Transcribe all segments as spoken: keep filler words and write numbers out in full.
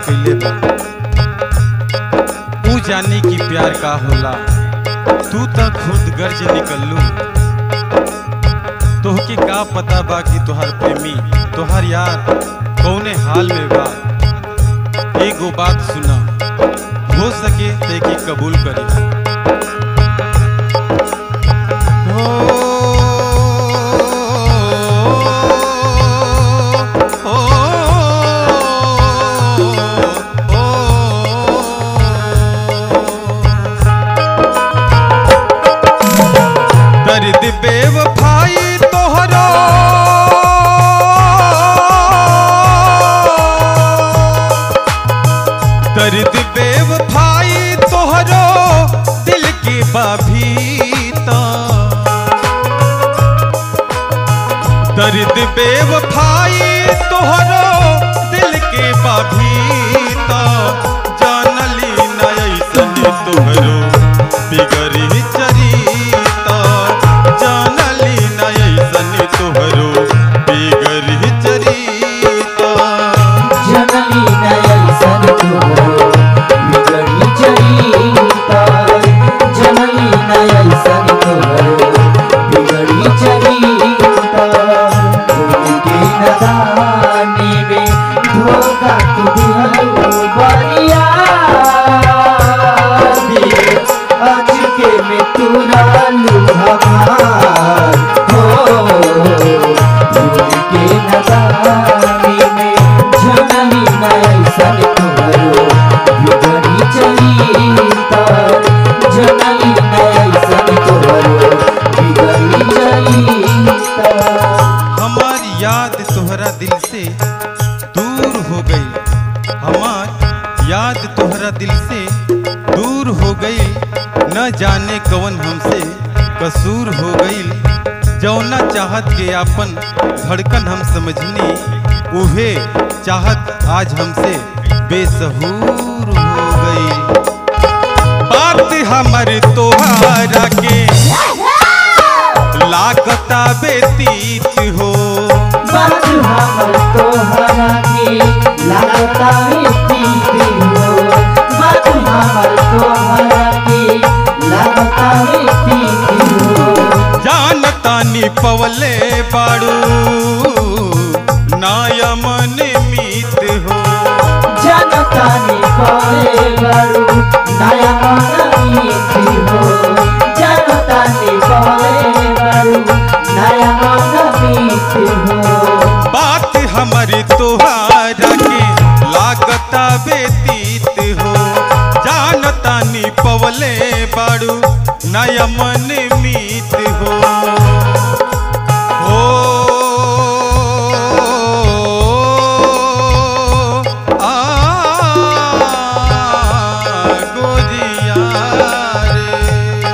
कैले बा। तू जानी कि प्यार का होला, तू तो खुद गर्ज निकलू। तोहके का पता बा कि तोहार प्रेमी तोहार यार कौने हाल में बा। एगो बात सुना, हो सके ते कि कबूल करी। दर्द बेवफाई तोहरो दर्द बेवफाई तोहरो दिल के बाभीता। दर्द बेवफाई तोहरो दिल के बाभीता। जानली न ऐसन तोहरो बिगड़ी चरिता। जानली न ऐसन तोहरो बिगड़ी चरिता। जनली न ऐसन तोहरो बिगड़ी चरिता। जनली न ऐसन तोहरो बिगड़ी चरिता। उनके नदानी में धोखा तू दिहलो बरिया। आज के में तुरालू हमार हो। उनके नदानी में जनली न ऐसन तोहरो बिगड़ी चरिता। जनली न ऐसन तोहरो बिगड़ी चरिता। हमार याद तोहरा दिल से दूर हो गई। हमार याद तोहरा दिल से दूर हो गई। न जाने कवन हमसे कसूर हो गई। जौना चाहत के आपन धड़कन हम समझनी, उहे चाहत आज हमसे बेसहूर हो गई। बात हमर तोहरा के लागता बेतीत हो। बात हमर तोहरा के लागता बेतीत हो। बात हमर तोहरा के लागता बेतीत हो। जानता नी पवले बाड़ू नायमन मीत हो। जनता ने पाए बड़ू नया मीत हो। जनता ने पाए बड़ू नया मीत हो। बात हमारी तोहरा के लागता बेतीत हो। जानता नी पवले बाड़ू नयमन मीत हो। ओ आ गोजिया रे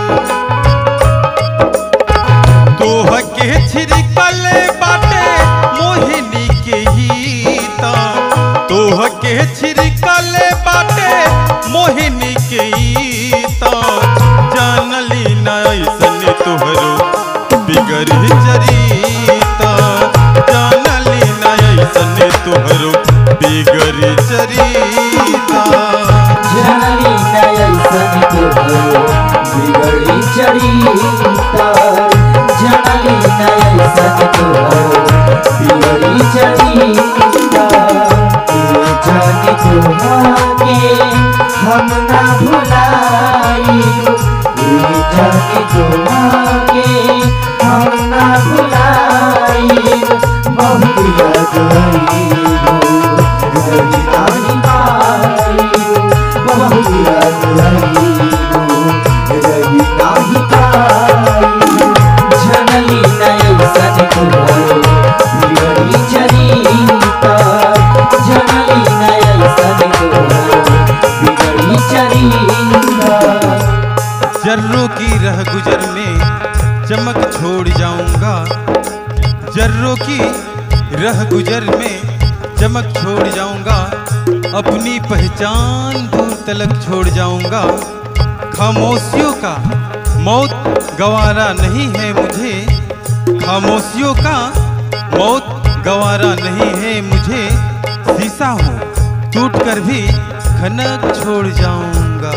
तोह के छिड़कल बाटे मोहिनी के गीता। तोह के छिड़कल बाटे मोहिनी के गीता। जानली न ऐसन तोहरो बिगड़ी चरिता। जानली न ऐसन तोहरो बिगड़ी चरिता। जनली न ऐसन तोहरो बिगड़ी चरिता। जनली न ऐसन तोहरो बिगड़ी चरिता। ये जानी तोहके हम ना भुलाइब। ये जानी तोहके हम ना भुलाइब। बहुत याद आइब रही नाही पाइब। बहुत याद आइब रही नाही पाइब। जनली न ऐसन तोहरो बिगड़ी चरिता। जनली न ऐसन तोहरो बिगड़ी चरिता। जर्रों की रह गुजर में चमक छोड़ जाऊंगा। जर्रों की रह गुजर में चमक छोड़ जाऊंगा। अपनी पहचान दूर तलक छोड़ जाऊंगा। खामोशियों का मौत गवारा नहीं है मुझे। खामोशियों का मौत गवारा नहीं है मुझे। शीशा हूँ टूट कर भी खनक छोड़ जाऊंगा।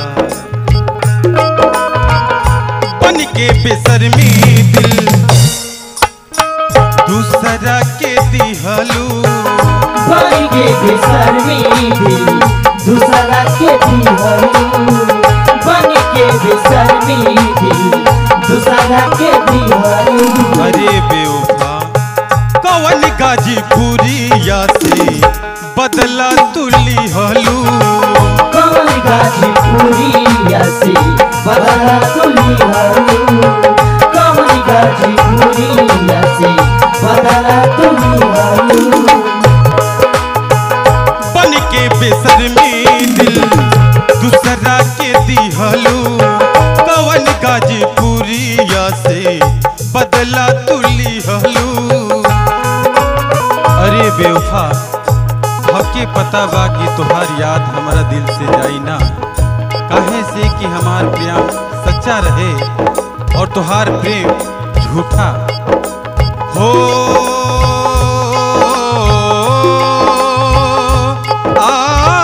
बन के बेशर्मी दिल दूसरा के दिहलू, बन के बेशर्मी दिल दूसरा के दिहलू, बन के बेशर्मी दिल दूसरा के दिहलू। अरे बेवफा कवन गाजीपुरिया से बदला तुली हलू, कवन गाजीपुरिया से बदला तुली हलू, कवन गाजीपुरिया से बदला तुली हलू। बन के बेशर्मी दिल दूसरा के दिहलू, कवन गाजीपुरिया से बदला तुली हलू। अरे बेवफा हके पता बा कि तोहार याद हमारा दिल से जाई ना, काहे से कि हमार प्रेम सच्चा रहे और तोहार प्रेम झूठा हो। आ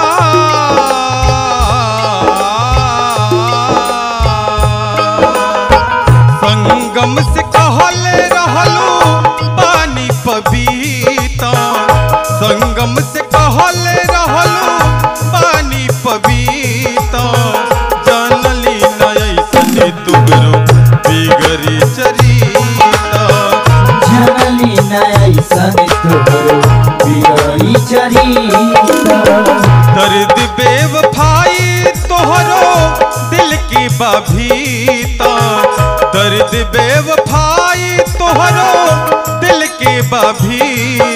संगम से कहले रहलू पानी पबीता, संगम से कहले रहलू पानी पबीता, जानली न ऐसने तुगरो बिगड़ी चरिता, जानली न ऐसने तुगरो बिगड़ी चरिता। दर्द बेवफाई तोहरो दिल की बाभीता, दर्द बेवफाई तोहरो दिल के बाभीता,